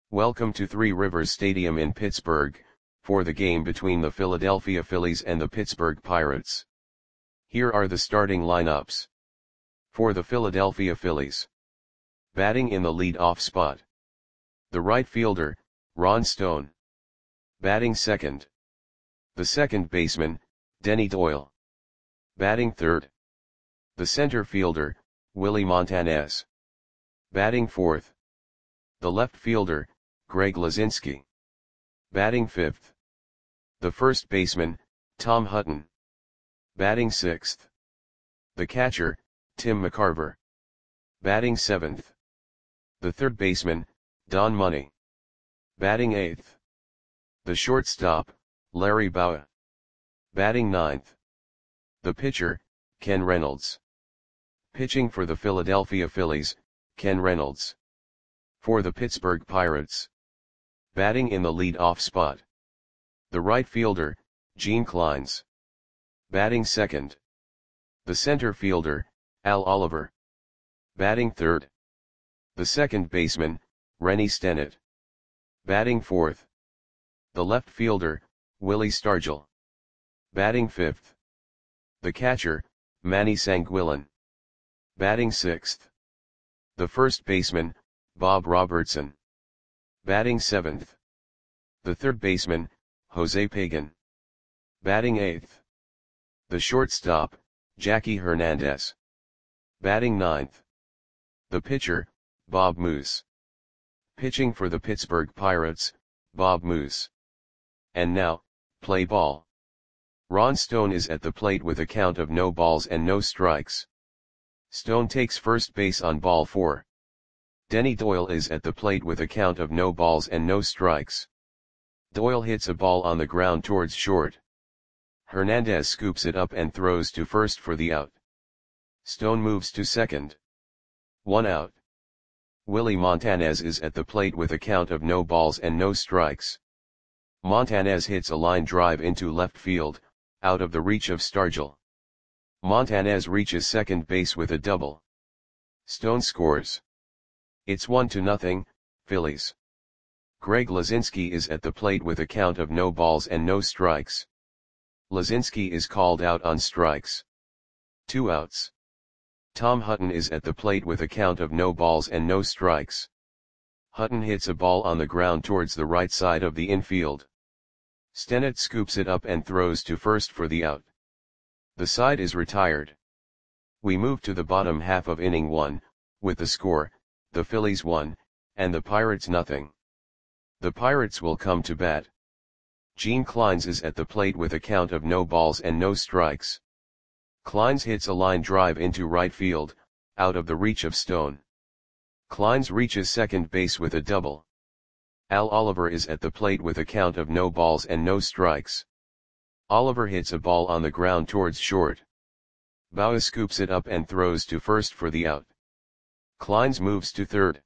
Welcome to Three Rivers Stadium in Pittsburgh, for the game between the Philadelphia Phillies and the Pittsburgh Pirates. Here are the starting lineups. For the Philadelphia Phillies. Batting in the lead-off spot. The right fielder, Ron Stone. Batting second. The second baseman, Denny Doyle. Batting third. The center fielder, Willie Montanez. Batting fourth. The left fielder, Greg Luzinski. Batting fifth. The first baseman, Tom Hutton. Batting sixth. The catcher, Tim McCarver. Batting seventh. The third baseman, Don Money. Batting eighth. The shortstop, Larry Bowa. Batting ninth. The pitcher, Ken Reynolds. Pitching for the Philadelphia Phillies, Ken Reynolds. For the Pittsburgh Pirates. Batting in the lead-off spot. The right fielder, Gene Clines. Batting second. The center fielder, Al Oliver. Batting third. The second baseman, Rennie Stennett. Batting fourth. The left fielder, Willie Stargell. Batting fifth. The catcher, Manny Sanguillen. Batting sixth. The first baseman, Bob Robertson. Batting seventh. The third baseman, Jose Pagan. Batting eighth. The shortstop, Jackie Hernandez. Batting ninth. The pitcher, Bob Moose. Pitching for the Pittsburgh Pirates, Bob Moose. And now, play ball. Ron Stone is at the plate with a count of no balls and no strikes. Stone takes first base on ball 4. Denny Doyle is at the plate with a count of no balls and no strikes. Doyle hits a ball on the ground towards short. Hernandez scoops it up and throws to first for the out. Stone moves to second. 1 out. Willie Montanez is at the plate with a count of no balls and no strikes. Montanez hits a line drive into left field, out of the reach of Stargell. Montanez reaches second base with a double. Stone scores. It's 1-0, Phillies. Greg Luzinski is at the plate with a count of no balls and no strikes. Luzinski is called out on strikes. 2 outs. Tom Hutton is at the plate with a count of no balls and no strikes. Hutton hits a ball on the ground towards the right side of the infield. Stennett scoops it up and throws to first for the out. The side is retired. We move to the bottom half of inning 1, with the score, the Phillies 1, and the Pirates 0. The Pirates will come to bat. Gene Clines is at the plate with a count of no balls and no strikes. Clines hits a line drive into right field, out of the reach of Stone. Clines reaches second base with a double. Al Oliver is at the plate with a count of no balls and no strikes. Oliver hits a ball on the ground towards short. Bowa scoops it up and throws to first for the out. Clines moves to third.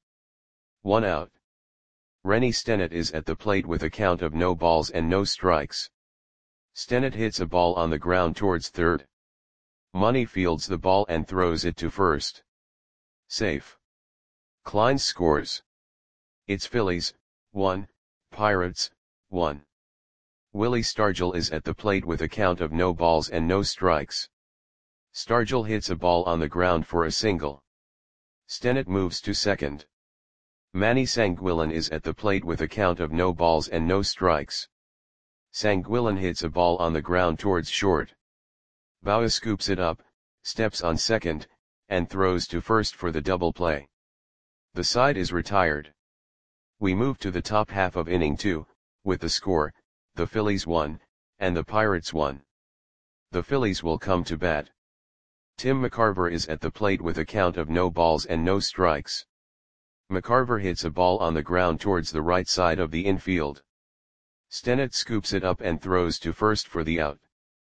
1 out. Rennie Stennett is at the plate with a count of no balls and no strikes. Stennett hits a ball on the ground towards third. Money fields the ball and throws it to first. Safe. Clines scores. It's Phillies, 1, Pirates, 1. Willie Stargell is at the plate with a count of no balls and no strikes. Stargell hits a ball on the ground for a single. Stennett moves to second. Manny Sanguillen is at the plate with a count of no balls and no strikes. Sanguillen hits a ball on the ground towards short. Bowa scoops it up, steps on second, and throws to first for the double play. The side is retired. We move to the top half of inning 2, with the score, the Phillies 1, and the Pirates 1. The Phillies will come to bat. Tim McCarver is at the plate with a count of no balls and no strikes. McCarver hits a ball on the ground towards the right side of the infield. Stennett scoops it up and throws to first for the out.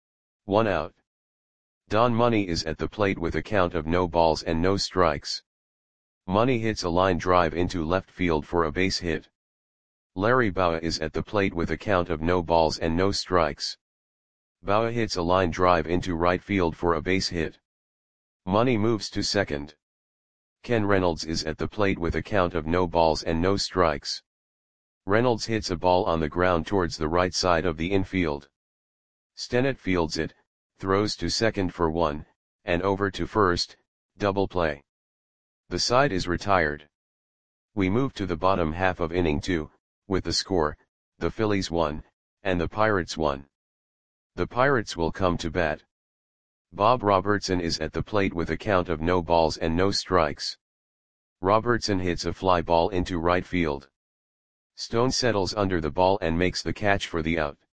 1 out. Don Money is at the plate with a count of no balls and no strikes. Money hits a line drive into left field for a base hit. Larry Bowa is at the plate with a count of no balls and no strikes. Bowa hits a line drive into right field for a base hit. Money moves to second. Ken Reynolds is at the plate with a count of no balls and no strikes. Reynolds hits a ball on the ground towards the right side of the infield. Stennett fields it, throws to second for 1, and over to first, double play. The side is retired. We move to the bottom half of inning 2, with the score, the Phillies 1, and the Pirates 1. The Pirates will come to bat. Bob Robertson is at the plate with a count of no balls and no strikes. Robertson hits a fly ball into right field. Stone settles under the ball and makes the catch for the out.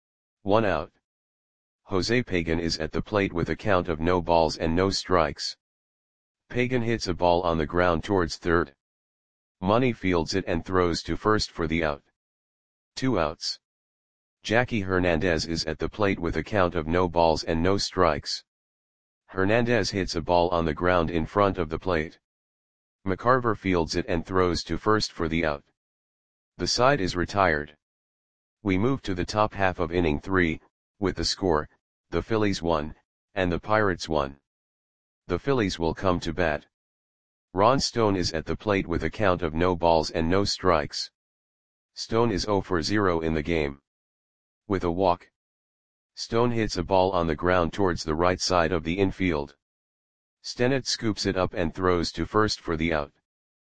1 out. Jose Pagan is at the plate with a count of no balls and no strikes. Pagan hits a ball on the ground towards third. Money fields it and throws to first for the out. 2 outs. Jackie Hernandez is at the plate with a count of no balls and no strikes. Hernandez hits a ball on the ground in front of the plate. McCarver fields it and throws to first for the out. The side is retired. We move to the top half of inning 3, with the score, the Phillies 1, and the Pirates 1. The Phillies will come to bat. Ron Stone is at the plate with a count of no balls and no strikes. Stone is 0 for 0 in the game. With a walk. Stone hits a ball on the ground towards the right side of the infield. Stennett scoops it up and throws to first for the out.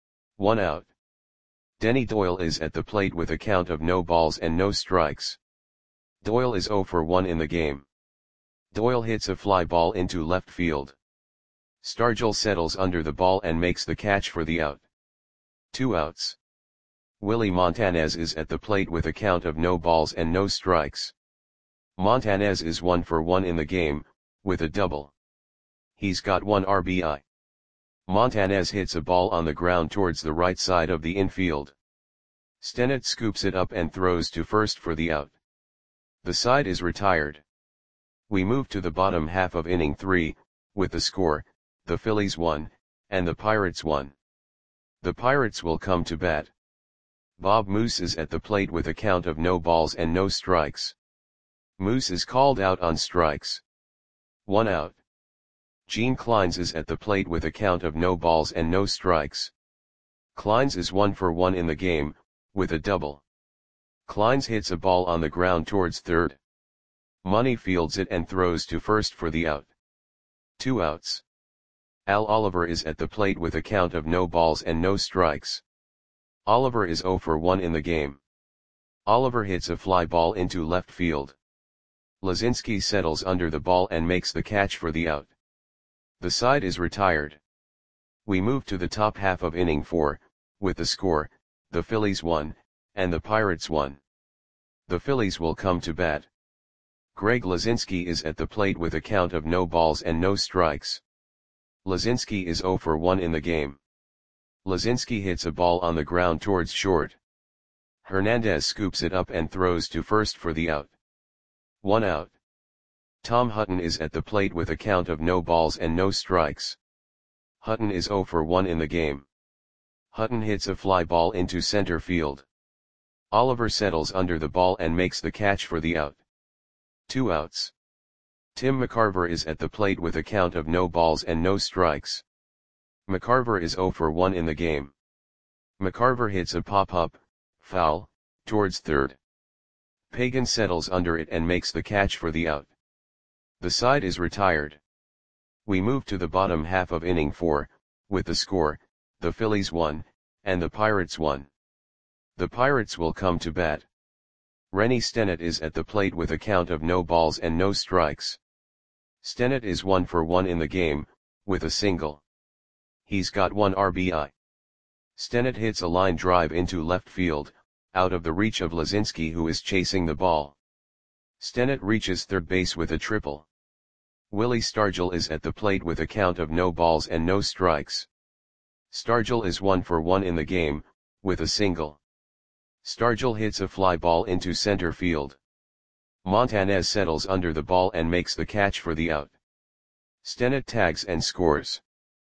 1 out. Denny Doyle is at the plate with a count of no balls and no strikes. Doyle is 0 for 1 in the game. Doyle hits a fly ball into left field. Stargell settles under the ball and makes the catch for the out. 2 outs. Willie Montanez is at the plate with a count of no balls and no strikes. Montanez is 1 for 1 in the game, with a double. He's got 1 RBI. Montanez hits a ball on the ground towards the right side of the infield. Stennett scoops it up and throws to first for the out. The side is retired. We move to the bottom half of inning 3, with the score, the Phillies 1, and the Pirates 1. The Pirates will come to bat. Bob Moose is at the plate with a count of no balls and no strikes. Moose is called out on strikes. 1 out. Gene Clines is at the plate with a count of no balls and no strikes. Clines is 1 for 1 in the game, with a double. Clines hits a ball on the ground towards third. Money fields it and throws to first for the out. 2 outs. Al Oliver is at the plate with a count of no balls and no strikes. Oliver is 0 for 1 in the game. Oliver hits a fly ball into left field. Lazinski settles under the ball and makes the catch for the out. The side is retired. We move to the top half of inning 4, with the score, the Phillies 1, and the Pirates 1. The Phillies will come to bat. Greg Lazinski is at the plate with a count of no balls and no strikes. Lazinski is 0 for 1 in the game. Lazinski hits a ball on the ground towards short. Hernandez scoops it up and throws to first for the out. 1 out. Tom Hutton is at the plate with a count of no balls and no strikes. Hutton is 0 for 1 in the game. Hutton hits a fly ball into center field. Oliver settles under the ball and makes the catch for the out. 2 outs. Tim McCarver is at the plate with a count of no balls and no strikes. McCarver is 0 for 1 in the game. McCarver hits a pop-up, foul, towards third. Pagan settles under it and makes the catch for the out. The side is retired. We move to the bottom half of inning 4, with the score, the Phillies 1, and the Pirates 1. The Pirates will come to bat. Rennie Stennett is at the plate with a count of no balls and no strikes. Stennett is 1 for 1 in the game, with a single. He's got 1 RBI. Stennett hits a line drive into left field, out of the reach of Lazinski, who is chasing the ball. Stennett reaches third base with a triple. Willie Stargell is at the plate with a count of no balls and no strikes. Stargell is 1 for 1 in the game, with a single. Stargell hits a fly ball into center field. Montanez settles under the ball and makes the catch for the out. Stennett tags and scores.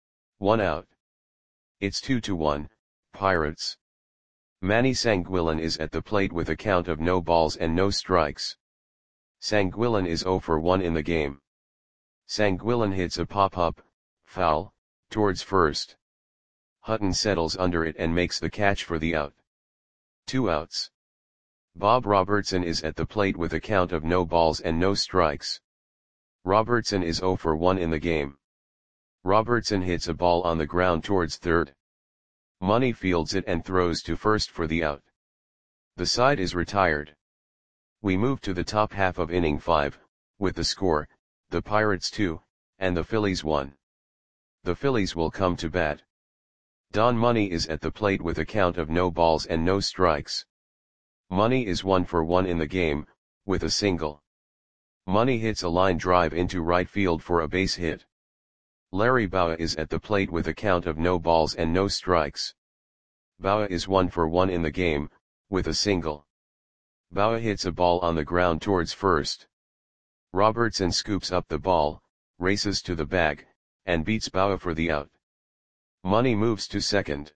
1 out. It's 2-1, Pirates. Manny Sanguillen is at the plate with a count of no balls and no strikes. Sanguillen is 0 for 1 in the game. Sanguillen hits a pop-up, foul, towards first. Hutton settles under it and makes the catch for the out. 2 outs. Bob Robertson is at the plate with a count of no balls and no strikes. Robertson is 0 for 1 in the game. Robertson hits a ball on the ground towards third. Money fields it and throws to first for the out. The side is retired. We move to the top half of inning 5, with the score, the Pirates 2, and the Phillies 1. The Phillies will come to bat. Don Money is at the plate with a count of no balls and no strikes. Money is 1 for 1 in the game, with a single. Money hits a line drive into right field for a base hit. Larry Bowa is at the plate with a count of no balls and no strikes. Bowa is 1 for 1 in the game, with a single. Bowa hits a ball on the ground towards first. Robertson scoops up the ball, races to the bag, and beats Bowa for the out. Money moves to second.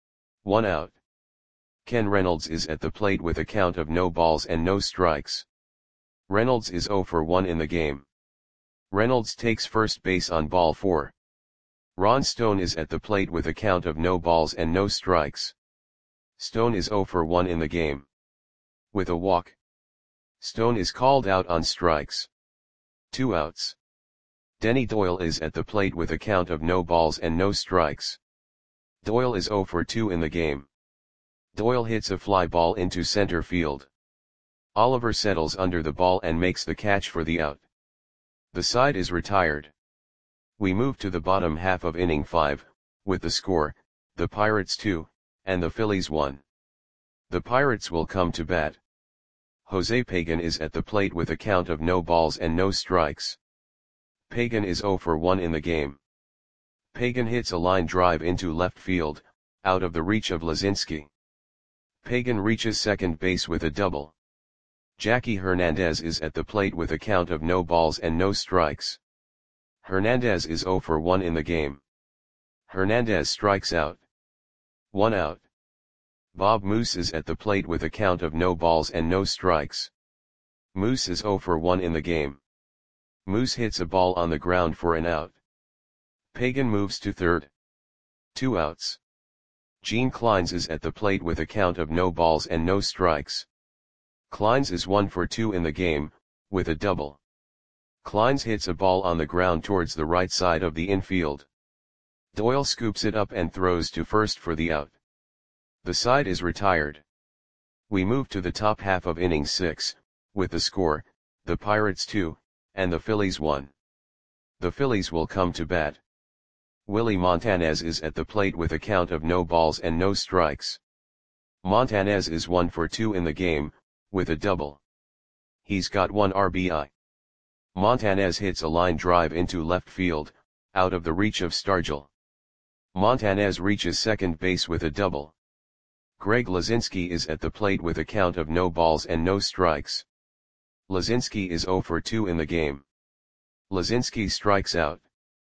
1 out. Ken Reynolds is at the plate with a count of no balls and no strikes. Reynolds is 0 for 1 in the game. Reynolds takes first base on ball 4. Ron Stone is at the plate with a count of no balls and no strikes. Stone is 0 for 1 in the game. With a walk. Stone is called out on strikes. 2 outs. Denny Doyle is at the plate with a count of no balls and no strikes. Doyle is 0 for 2 in the game. Doyle hits a fly ball into center field. Oliver settles under the ball and makes the catch for the out. The side is retired. We move to the bottom half of inning 5, with the score, the Pirates 2, and the Phillies 1. The Pirates will come to bat. Jose Pagan is at the plate with a count of no balls and no strikes. Pagan is 0 for 1 in the game. Pagan hits a line drive into left field, out of the reach of Lazinski. Pagan reaches second base with a double. Jackie Hernandez is at the plate with a count of no balls and no strikes. Hernandez is 0 for 1 in the game. Hernandez strikes out. 1 out. Bob Moose is at the plate with a count of no balls and no strikes. Moose is 0 for 1 in the game. Moose hits a ball on the ground for an out. Pagan moves to third. 2 outs. Gene Kleins is at the plate with a count of no balls and no strikes. Kleins is 1 for 2 in the game, with a double. Kleins hits a ball on the ground towards the right side of the infield. Doyle scoops it up and throws to first for the out. The side is retired. We move to the top half of inning 6, with the score, the Pirates 2, and the Phillies 1. The Phillies will come to bat. Willie Montanez is at the plate with a count of no balls and no strikes. Montanez is 1 for 2 in the game, with a double. He's got 1 RBI. Montanez hits a line drive into left field, out of the reach of Stargell. Montanez reaches second base with a double. Greg Lazinski is at the plate with a count of no balls and no strikes. Lazinski is 0 for 2 in the game. Lazinski strikes out.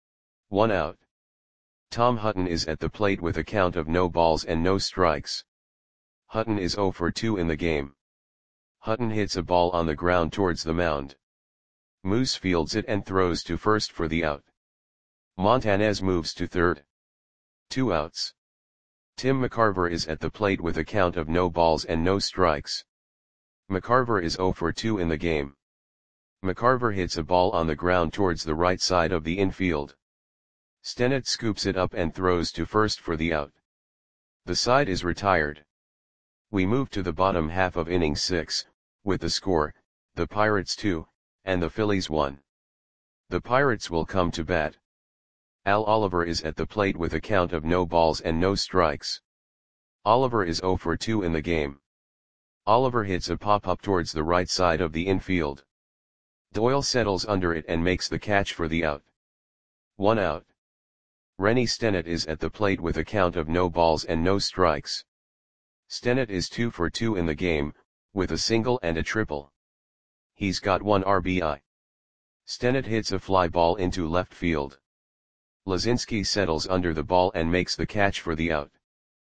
1 out. Tom Hutton is at the plate with a count of no balls and no strikes. Hutton is 0 for 2 in the game. Hutton hits a ball on the ground towards the mound. Moose fields it and throws to first for the out. Montanez moves to third. 2 outs. Tim McCarver is at the plate with a count of no balls and no strikes. McCarver is 0 for 2 in the game. McCarver hits a ball on the ground towards the right side of the infield. Stennett scoops it up and throws to first for the out. The side is retired. We move to the bottom half of inning 6, with the score, the Pirates 2, and the Phillies 1. The Pirates will come to bat. Al Oliver is at the plate with a count of no balls and no strikes. Oliver is 0 for 2 in the game. Oliver hits a pop-up towards the right side of the infield. Doyle settles under it and makes the catch for the out. 1 out. Rennie Stennett is at the plate with a count of no balls and no strikes. Stennett is 2 for 2 in the game, with a single and a triple. He's got 1 RBI. Stennett hits a fly ball into left field. Lazinski settles under the ball and makes the catch for the out.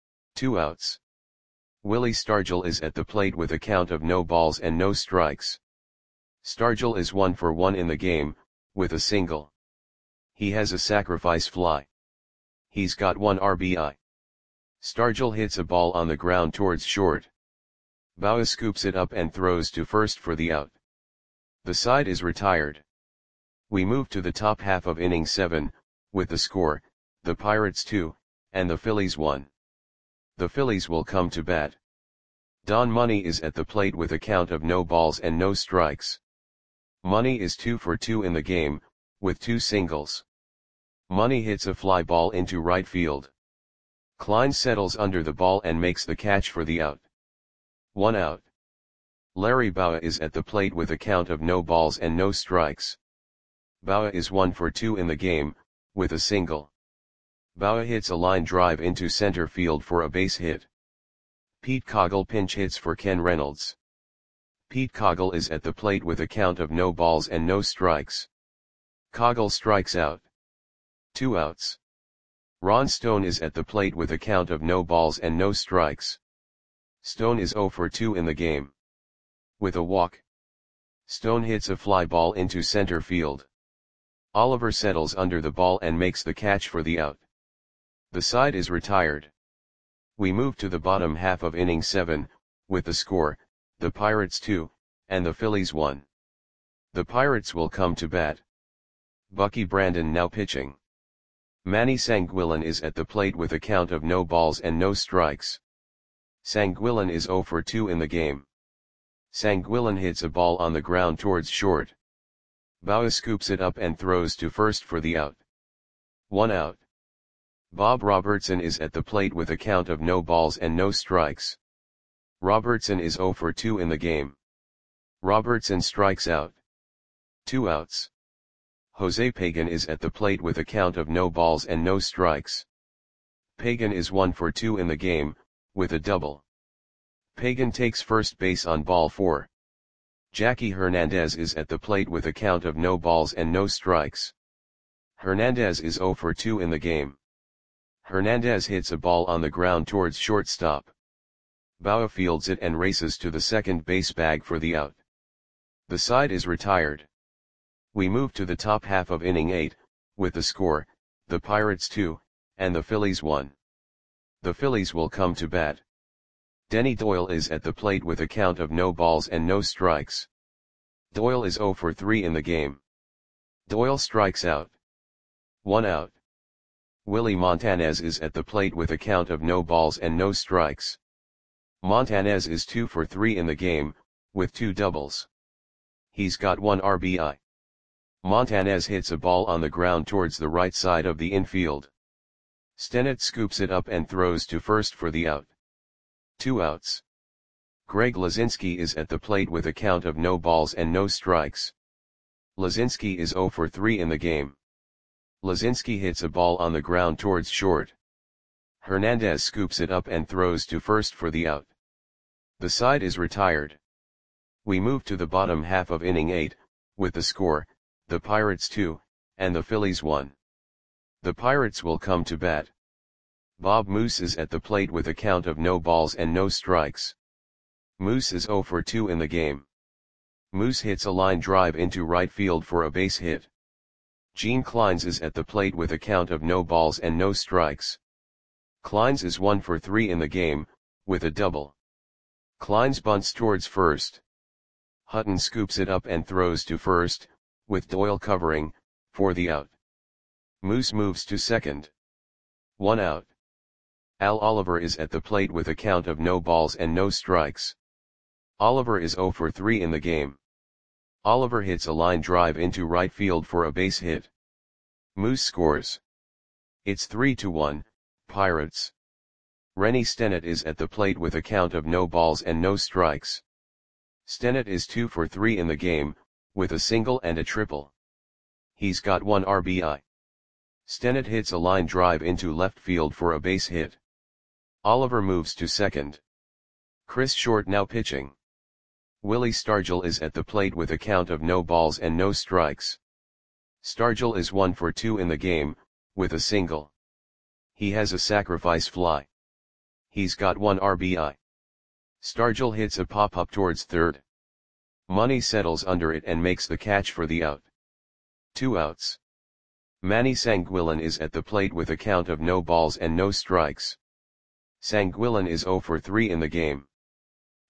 2 outs. Willie Stargell is at the plate with a count of no balls and no strikes. Stargell is 1 for 1 in the game, with a single. He has a sacrifice fly. He's got 1 RBI. Stargell hits a ball on the ground towards short. Bawa scoops it up and throws to first for the out. The side is retired. We move to the top half of inning 7, with the score, the Pirates 2, and the Phillies 1. The Phillies will come to bat. Don Money is at the plate with a count of no balls and no strikes. Money is 2 for 2 in the game, with 2 singles. Money hits a fly ball into right field. Klein settles under the ball and makes the catch for the out. 1 out. Larry Bawa is at the plate with a count of no balls and no strikes. Bawa is 1 for 2 in the game, with a single. Bawa hits a line drive into center field for a base hit. Pete Coggle pinch hits for Ken Reynolds. Pete Coggle is at the plate with a count of no balls and no strikes. Coggle strikes out. 2 outs. Ron Stone is at the plate with a count of no balls and no strikes. Stone is 0 for 2 in the game. With a walk, Stone hits a fly ball into center field. Oliver settles under the ball and makes the catch for the out. The side is retired. We move to the bottom half of inning 7, with the score, the Pirates 2, and the Phillies 1. The Pirates will come to bat. Bucky Brandon now pitching. Manny Sanguillen is at the plate with a count of no balls and no strikes. Sanguillen is 0 for 2 in the game. Sanguillen hits a ball on the ground towards short. Bawa scoops it up and throws to first for the out. 1 out. Bob Robertson is at the plate with a count of no balls and no strikes. Robertson is 0 for 2 in the game. Robertson strikes out. 2 outs. Jose Pagan is at the plate with a count of no balls and no strikes. Pagan is 1 for 2 in the game, with a double. Pagan takes first base on ball 4. Jackie Hernandez is at the plate with a count of no balls and no strikes. Hernandez is 0 for 2 in the game. Hernandez hits a ball on the ground towards shortstop. Bawa fields it and races to the second base bag for the out. The side is retired. We move to the top half of inning 8, with the score, the Pirates 2, and the Phillies 1. The Phillies will come to bat. Denny Doyle is at the plate with a count of no balls and no strikes. Doyle is 0 for 3 in the game. Doyle strikes out. 1 out. Willie Montanez is at the plate with a count of no balls and no strikes. Montanez is 2 for 3 in the game, with 2 doubles. He's got 1 RBI. Montanez hits a ball on the ground towards the right side of the infield. Stennett scoops it up and throws to first for the out. 2 outs. Greg Lazinski is at the plate with a count of no balls and no strikes. Lazinski is 0 for 3 in the game. Lazinski hits a ball on the ground towards short. Hernandez scoops it up and throws to first for the out. The side is retired. We move to the bottom half of inning 8, with the score, the Pirates 2, and the Phillies 1. The Pirates will come to bat. Bob Moose is at the plate with a count of no balls and no strikes. Moose is 0 for 2 in the game. Moose hits a line drive into right field for a base hit. Gene Kleins is at the plate with a count of no balls and no strikes. Kleins is 1 for 3 in the game, with a double. Kleins bunts towards first. Hutton scoops it up and throws to first, with Doyle covering, for the out. Moose moves to second. 1 out. Al Oliver is at the plate with a count of no balls and no strikes. Oliver is 0 for 3 in the game. Oliver hits a line drive into right field for a base hit. Moose scores. It's 3-1, Pirates. Rennie Stennett is at the plate with a count of no balls and no strikes. Stennett is 2 for 3 in the game, with a single and a triple. He's got 1 RBI. Stennett hits a line drive into left field for a base hit. Oliver moves to second. Chris Short now pitching. Willie Stargell is at the plate with a count of no balls and no strikes. Stargell is 1 for 2 in the game, with a single. He has a sacrifice fly. He's got 1 RBI. Stargell hits a pop-up towards third. Money settles under it and makes the catch for the out. 2 outs. Manny Sanguillen is at the plate with a count of no balls and no strikes. Sanguillen is 0 for 3 in the game.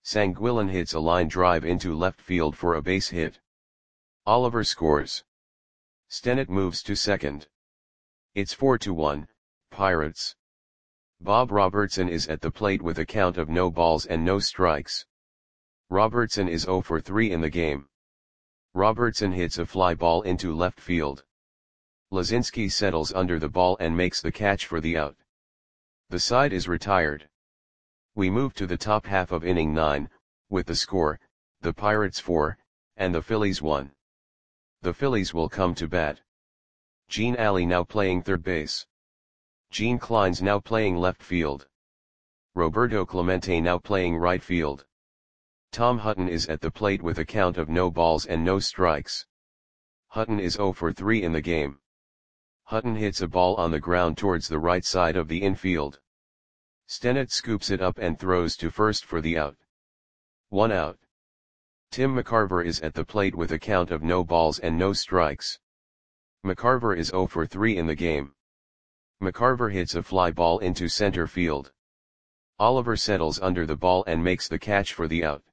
Sanguillén hits a line drive into left field for a base hit. Oliver scores. Stennett moves to second. It's 4-1, Pirates. Bob Robertson is at the plate with a count of no balls and no strikes. Robertson is 0 for 3 in the game. Robertson hits a fly ball into left field. Lazinski settles under the ball and makes the catch for the out. The side is retired. We move to the top half of inning 9, with the score, the Pirates 4, and the Phillies 1. The Phillies will come to bat. Gene Alley now playing third base. Gene Klein's now playing left field. Roberto Clemente now playing right field. Tom Hutton is at the plate with a count of no balls and no strikes. Hutton is 0 for 3 in the game. Hutton hits a ball on the ground towards the right side of the infield. Stennett scoops it up and throws to first for the out. 1 out. Tim McCarver is at the plate with a count of no balls and no strikes. McCarver is 0 for 3 in the game. McCarver hits a fly ball into center field. Oliver settles under the ball and makes the catch for the out.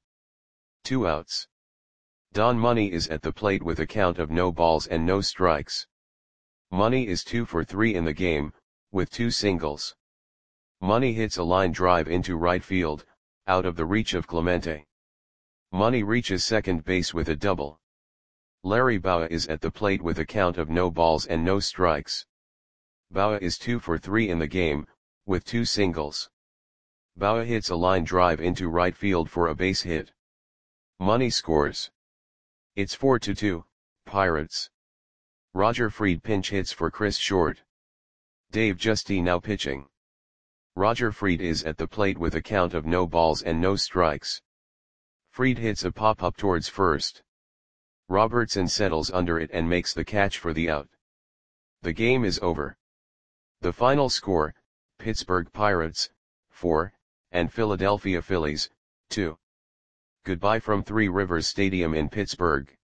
2 outs. Don Money is at the plate with a count of no balls and no strikes. Money is 2 for 3 in the game, with 2 singles. Money hits a line drive into right field, out of the reach of Clemente. Money reaches second base with a double. Larry Bowa is at the plate with a count of no balls and no strikes. Bowa is 2 for 3 in the game, with 2 singles. Bowa hits a line drive into right field for a base hit. Money scores. It's 4-2, Pirates. Roger Freed pinch hits for Chris Short. Dave Giusti now pitching. Roger Freed is at the plate with a count of no balls and no strikes. Freed hits a pop-up towards first. Robertson settles under it and makes the catch for the out. The game is over. The final score, Pittsburgh Pirates, 4, and Philadelphia Phillies, 2. Goodbye from Three Rivers Stadium in Pittsburgh.